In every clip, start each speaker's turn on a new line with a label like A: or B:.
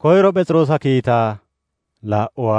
A: Koyro Phexroosa kiitaa laa'uwaa.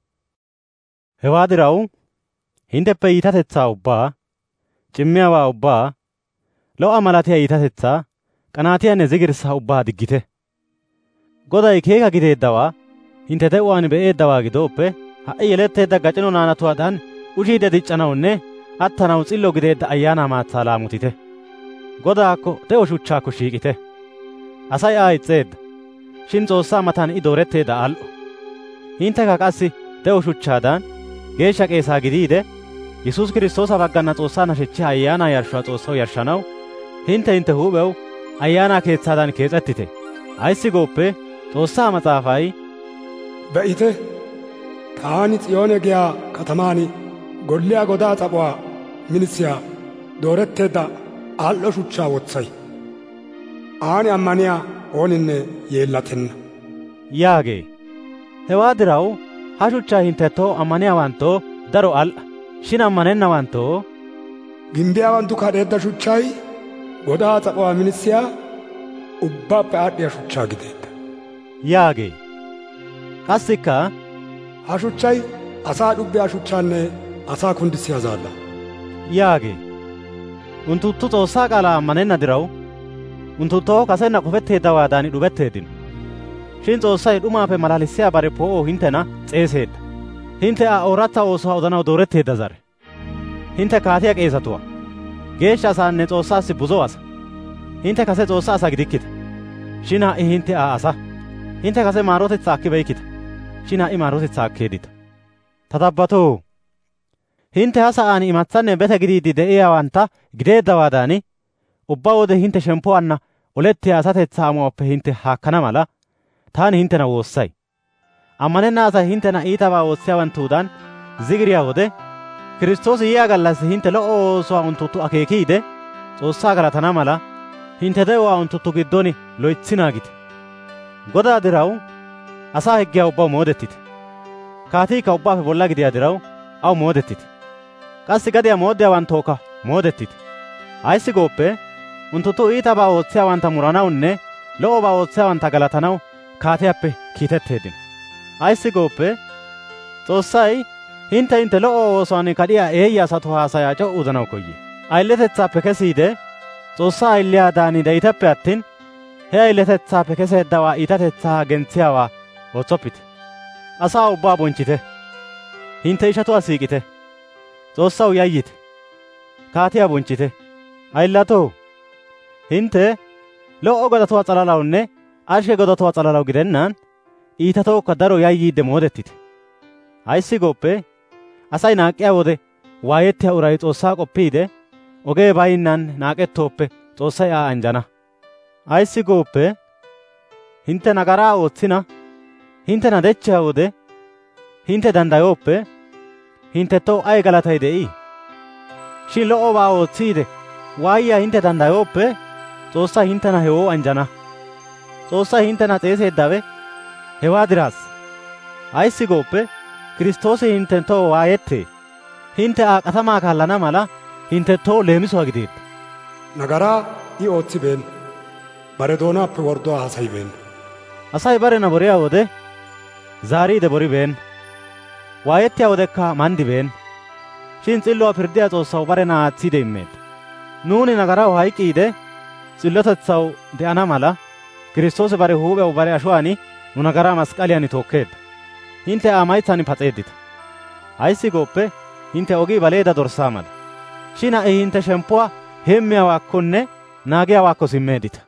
A: Hewaa diraw hinteppe iitatetsaa ubbaa, cimmiyaawaa ubbaa, lo'a malatiyaa iitatetsaa, qanaatiyaanne zigirssaa ubbaa diggite. Goday keeka gideeddawaa hintte de'uwaan be'eeddawaa gidooppe, ha'i yeletteedda gacino naanatuwaadan ushiide diccanawunne attanaw s'illo gideedda Ayaanaa maatsaa laamutite. Godaakko de'o shuchchaakko shiiqite. Asay Aa ixxeedda, shin Xoossaa matan I dooretteedda al"o. Hintteka qassi de'o shuchchaadan geeshsha qeesaa gidiide, Yesuus Kiristtoosa baggana Xoossaa nashechchiyaa Ayaanaa yarshshuwaa Xoossaw yarshshanaw hintte huuphew Ayaanaa keetsaadan kees'ettite. Ayssi gooppe, Xoossaa Matsaafay,
B: «Be'ite, taani S'iyoone giyaa katamaan golliyaa godaa s'aphuwaa minisiyaa dooretteedda al"o shuchchaa wotsay. Aani ammaniyaa ooninne yeellatenna»
A: yaagee. Hewaa diraw ha shuchchaa hinttettoo ammaniyaawanttoo daro al"a, shin ammanennawanttoo,
B: «Gimbbiyaawanttu kad'eedda shuchchay godaa s'aphuwaa minisiyaa ubbaappe aad'dhiyaa shuchchaa gideedda»
A: yaagee. Qassikka,
B: «Ha shuchchay asaa d'ubbiyaa shuchchaanne asaa kundissiyaa zaallaa»
A: yaagee. Unttunttu Xoossaa qaalaa ammanenna diraw unttunttoo kasenna qofetteeddawaadan dhubetteeddino. Shin Xoossay dhumaappe malalissiyaa bare poo'oo hinttena s'eeseedda. Hintte Aa ooratsa oosuwaa odanaw dooretteedda zare. Hintte kaatiyaa qeesatuwaa, geeshsha asaanne Xoossaassi buzo asa. Hintte kase Xoossaa asa gidikkita, shin ha'i hintte Aa asa. Hintte kase maarotetsaa akkibeykkita, shin ha'i maarotetsaa akkeeddita. Ta dabbatoo, hintte ha sa'aan imatsanne bete gidiiddi de'iyaawantta gideeddawaadan, ubbaa wode hintte shemppuwaanna olettiyaa asatetsaa amuwaappe hintte haakkana mala, taani hinttena woossay. Ammanenna asay hinttena iitabaa ootsiyaawanttuudan zigiriyaa wode, Kiristtoosi yiyaa gallassi hintte lo"o oosuwaa unttunttu akeekiide, Xoossaa galatana mala, hintte de'uwaa unttunttu giddon loytsi naagite. Godaa diraw asaa higgiyaa ubbaw moodettite. Kaatiikka ubbaappe bolla gidiyaa diraw aw moodettite. Qassi gadiyaa mooddiyaawanttookka moodettite. Ayssi gooppe, unttunttu iitabaa ootsiyaawantta muranawunne lo"obaa ootsiyaawantta galatanaw kaatiyaappe kiitetteeddino. Ayssi gooppe, Xoossay hintte lo"o oosuwaan kadhiyaa eeyya asatu haasayaa c'o"u udanaw koyee. Ayiletetsaappe kesiide Xoossaa ayiliyaadan de'iteppe attin, he ayiletetsaappe keseeddawaa iitatetsaa gentsiyaawaa ootsoppite. Asaa ubbaa bonchchite. Hintte ishatuwaa siiqite. Xoossaw yayyite. Kaatiyaa bonchchite. Ayilatoo, hintte lo"o godatuwaa s'alalawunne ashke godatuwaa s'alalaw gidennaan, iitatookka daro yayyiidde moodettite. Ayssi gooppe, asay naaqqiyaa wode waayettiyaa uray Xoossaa qoppiide, ogee bayinnaan naaqettooppe Xoossay Aa anjjana. Ayssi gooppe, hintte nagaraa ootsina, hinttena dechchiyaa wode hintte danddayooppe, hinttettoo ay galatay de'ii? Shin lo"obaa ootsiide waayiyaa hintte danddayooppe, Xoossay hinttena hewoo anjjana. Xoossay hinttena xeeseeddawe hewaa diraassa. Ayssi gooppe, Kiristtoosi hinttenttoo waayettee, hintte Aa katamaa kaallana mala hinttettoo leemisuwaa gideedda.
B: Nagaraa I ootsibeenna, bare doonaappe wordduwaa haasayibeenna.
A: Asay barena boriyaa wode zaariide boribeenna. Waayettiyaa wodekka manddibeenna. Shin s'illuwaa pirddiyaa Xoossaw barena aatsiide immeedda. Nuuni nagaraw hayk'k'iide s'illotetsaw de'ana mala, Kiristtoosi bare huuphew bare ashuwaan nu nagaraa mask'k'aliyaan tookkeedda. Hintte Aa maytsaan pas'eeddita. Ayssi gooppe, hintte ogii baleedda dorssaa mala. Shin ha'i hintte shemppuwaa heemmiyaawaakkonne naagiyaawaakko simmeeddita.